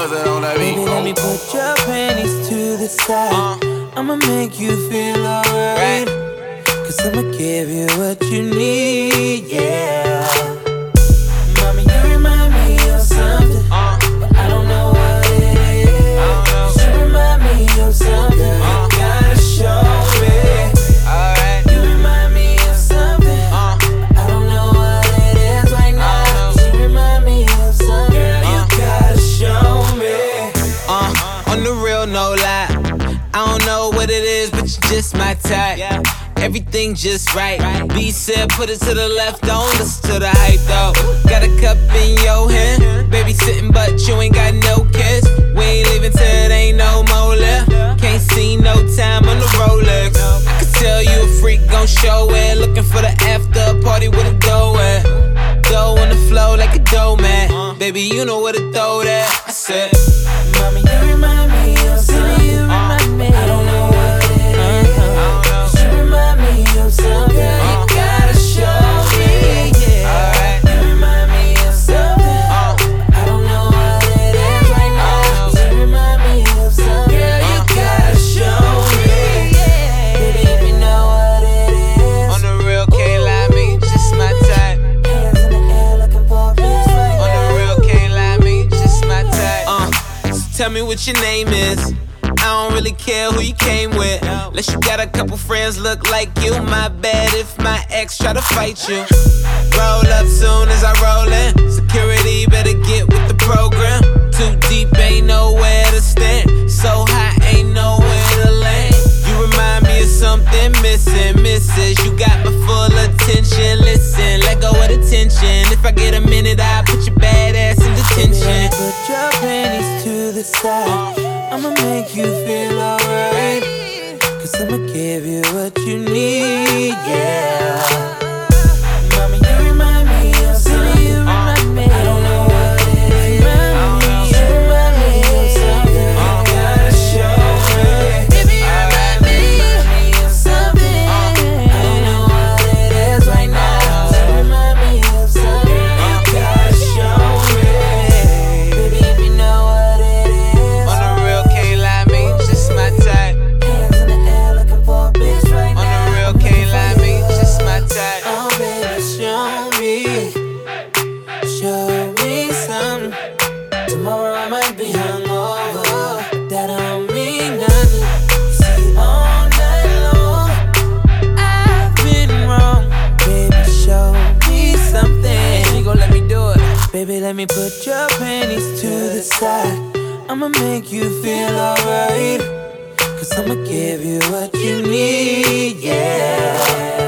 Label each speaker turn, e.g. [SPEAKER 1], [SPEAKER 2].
[SPEAKER 1] it on that beat.
[SPEAKER 2] Baby, let me put your panties to the side. I'ma make you feel alright. Cause I'ma give you what you need, yeah. Mommy, you remind me of something, but I don't know what it is. Cause you remind me of something, you gotta show me. You remind me of something, I don't know what it is right now. Cause you remind me of something, girl, you gotta show me.
[SPEAKER 3] On the real, no lie, I don't know what it is, but you're just my type. Everything just right. B said put it to the left, don't listen to the hype though. Got a cup in your hand, baby sitting but you ain't got no kiss. We ain't leaving till it ain't no more left. Can't see no time on the Rolex. I could tell you a freak, gon' show it. Looking for the after party with a dough at. Dough on the flow like a dough man. Baby, you know where to throw that. I said,
[SPEAKER 2] Mommy, you remind me of something, you remind me. I don't know what it is. Cause you remind me of something, you gotta show me, yeah. You remind me of something, I don't know what it is right now. Cause you remind me of something, girl, you gotta show me, yeah. Baby, if you know what it is.
[SPEAKER 3] on the real, can't lie, me, you just my type.
[SPEAKER 2] Hands in the air looking for a bitch right
[SPEAKER 3] On the
[SPEAKER 2] now.
[SPEAKER 3] real, can't lie, me, you just my type. So tell me what your name is. I don't really care who you came with. Unless you got a couple friends look like you. My bad if my ex try to fight you. Roll up soon as I roll in. Security better get with the program. Too deep, ain't nowhere to stand. So high, ain't nowhere to land. You remind me of something missing, missus. You got my full attention. Listen, let go of the tension. If I get a minute, I'll put your bad ass in detention.
[SPEAKER 2] Put your panties to the side. I'ma make you feel alright. Cause I'ma give you what you need, yeah. Mommy, you remind me of something, you remind me. I don't know what it is. You remind me of something, you gotta show me. Baby, you remind me of something, I don't know what it is right now. You remind me of something, you gotta show me. Baby, if you know what it is.
[SPEAKER 3] On the real, can't lie, me, just my type.
[SPEAKER 2] Hands in the air looking for a bitch right
[SPEAKER 3] On
[SPEAKER 2] now.
[SPEAKER 3] the real, can't lie, me, just my type.
[SPEAKER 2] Oh, baby, show me something. Tomorrow I might be hungover. That don't mean nothing. See, all night long, I've been wrong. Baby, show me something.
[SPEAKER 3] You gon' let me do it.
[SPEAKER 2] Baby, let me put your panties to the side. I'ma make you feel alright. Cause I'ma give you what you need, yeah.